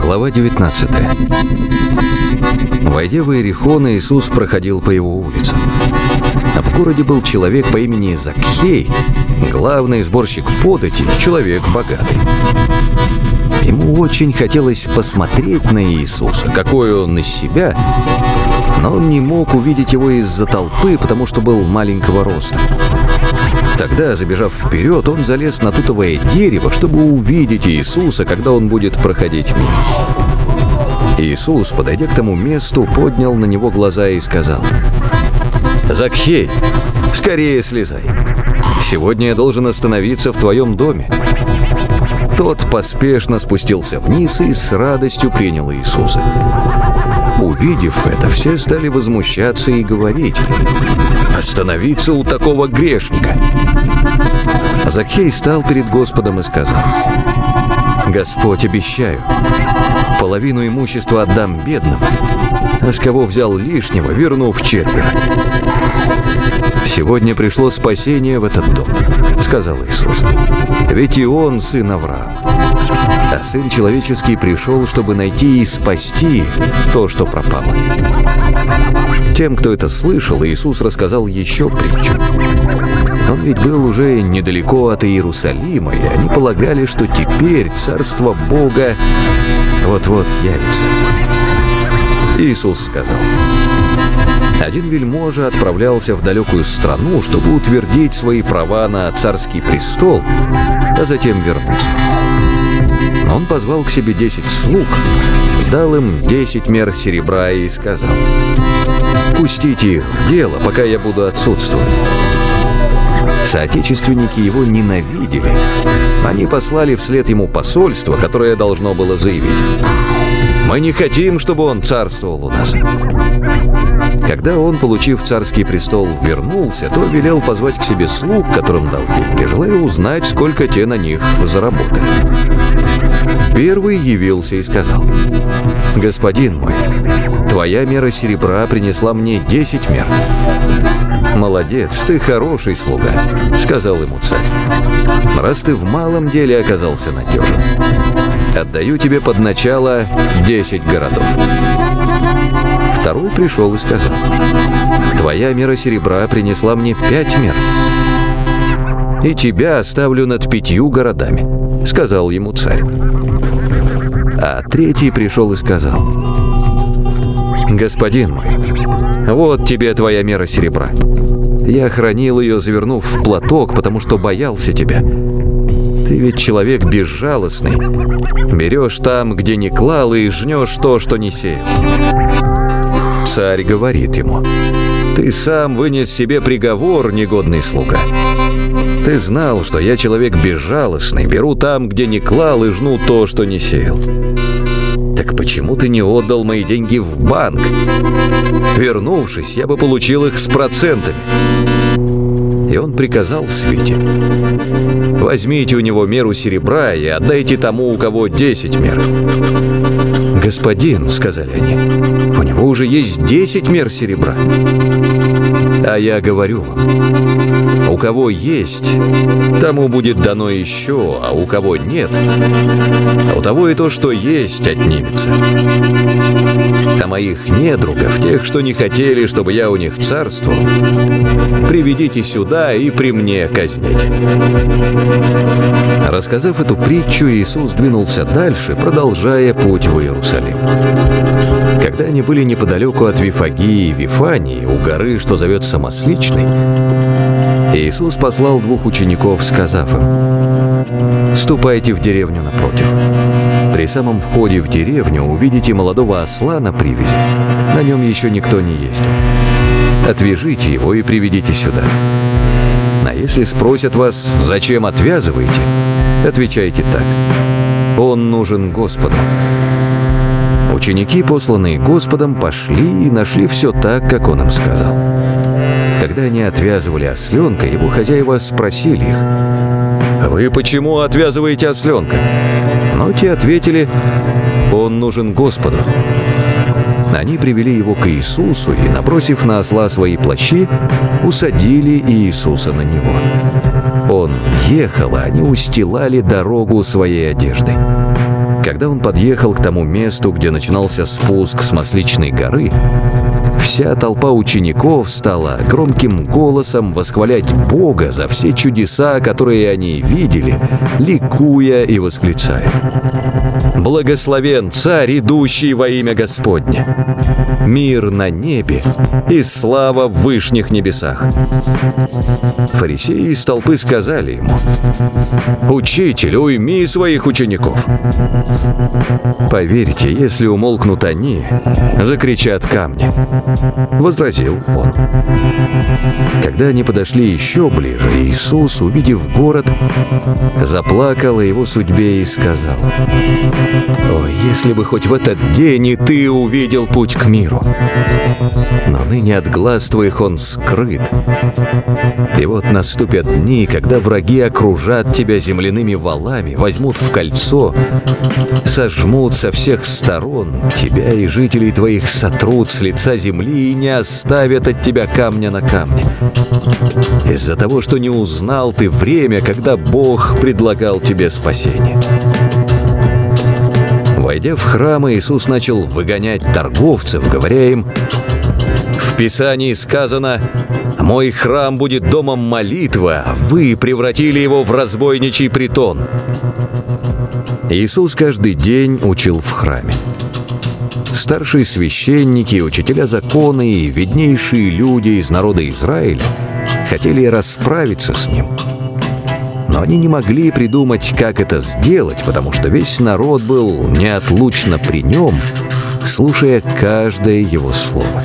Глава 19. Войдя в Иерихон, Иисус проходил по его улицам. В городе был человек по имени Закхей, главный сборщик подати, человек богатый. Ему очень хотелось посмотреть на Иисуса, какой он из себя, но он не мог увидеть его из-за толпы, потому что был маленького роста. Тогда, забежав вперед, он залез на тутовое дерево, чтобы увидеть Иисуса, когда он будет проходить мимо. Иисус, подойдя к тому месту, поднял на него глаза и сказал: «Закхей, скорее слезай. Сегодня я должен остановиться в твоем доме». Тот поспешно спустился вниз и с радостью принял Иисуса. Увидев это, все стали возмущаться и говорить: «Остановиться у такого грешника!» Закхей стал перед Господом и сказал: «Господь, обещаю, половину имущества отдам бедным, а с кого взял лишнего, верну вчетверо». «Сегодня пришло спасение в этот дом», — сказал Иисус, «ведь и он сын Авраама. А Сын Человеческий пришел, чтобы найти и спасти то, что пропало». Тем, кто это слышал, Иисус рассказал еще притчу. Он ведь был уже недалеко от Иерусалима, и они полагали, что теперь Царство Бога вот-вот явится. Иисус сказал: один вельможа отправлялся в далекую страну, чтобы утвердить свои права на царский престол, а затем вернуться. Он позвал к себе 10 слуг, дал им 10 мер серебра и сказал: «Пустите их в дело, пока я буду отсутствовать». Соотечественники его ненавидели. Они послали вслед ему посольство, которое должно было заявить: «Мы не хотим, чтобы он царствовал у нас». Когда он, получив царский престол, вернулся, то велел позвать к себе слуг, которым дал деньги, желая узнать, сколько те на них заработали. Первый явился и сказал: «Господин мой, твоя мера серебра принесла мне 10 мер». «Молодец, ты хороший слуга», — сказал ему царь. «Раз ты в малом деле оказался надежен, отдаю тебе под начало 10 городов». Второй пришел и сказал: «Твоя мера серебра принесла мне 5 мер. И тебя оставлю над 5 городами», — сказал ему царь. А третий пришел и сказал: «Господин мой, вот тебе твоя мера серебра. Я хранил ее, завернув в платок, потому что боялся тебя. Ты ведь человек безжалостный. Берешь там, где не клал, и жнешь то, что не сеял». Царь говорит ему: «Ты сам вынес себе приговор, негодный слуга. Ты знал, что я человек безжалостный, беру там, где не клал, и жну то, что не сеял. Так почему ты не отдал мои деньги в банк? Вернувшись, я бы получил их с процентами». И он приказал свите: «Возьмите у него меру серебра и отдайте тому, у кого 10 мер». «Господин», — сказали они, — «у него уже есть 10 мер серебра». «А я говорю вам, у кого есть, тому будет дано еще, а у кого нет, а у того и то, что есть, отнимется. А моих недругов, тех, что не хотели, чтобы я у них царствовал, приведите сюда и при мне казните». Рассказав эту притчу, Иисус двинулся дальше, продолжая путь в Иерусалим. Когда они были неподалеку от Вифагии и Вифании, у горы, что зовется Масличной, Иисус послал 2 учеников, сказав им: «Ступайте в деревню напротив. При самом входе в деревню увидите молодого осла на привязи. На нем еще никто не ездил. Отвяжите его и приведите сюда. А если спросят вас, зачем отвязываете, отвечайте так: он нужен Господу». Ученики, посланные Господом, пошли и нашли все так, как он им сказал. Когда они отвязывали осленка, его хозяева спросили их: «Вы почему отвязываете осленка?» Но те ответили: «Он нужен Господу». Они привели его к Иисусу и, набросив на осла свои плащи, усадили Иисуса на него. Он ехал, а они устилали дорогу своей одеждой. Когда он подъехал к тому месту, где начинался спуск с Масличной горы, вся толпа учеников стала громким голосом восхвалять Бога за все чудеса, которые они видели, ликуя и восклицая: «Благословен Царь, идущий во имя Господне! Мир на небе и слава в вышних небесах!» Фарисеи из толпы сказали ему: «Учитель, уйми своих учеников!» «Поверьте, если умолкнут они, закричат камни», — возразил он. Когда они подошли еще ближе, Иисус, увидев город, заплакал о его судьбе и сказал: «О, если бы хоть в этот день и ты увидел путь к миру! Но ныне от глаз твоих он скрыт. И вот наступят дни, когда враги окружат тебя земляными валами, возьмут в кольцо, сожмут со всех сторон, тебя и жителей твоих сотрут с лица земли и не оставят от тебя камня на камне. Из-за того, что не узнал ты время, когда Бог предлагал тебе спасение». Войдя в храм, Иисус начал выгонять торговцев, говоря им: «В Писании сказано: мой храм будет домом молитвы, а вы превратили его в разбойничий притон». Иисус каждый день учил в храме. Старшие священники, учителя закона и виднейшие люди из народа Израиля хотели расправиться с ним. Но они не могли придумать, как это сделать, потому что весь народ был неотлучно при нем, слушая каждое его слово.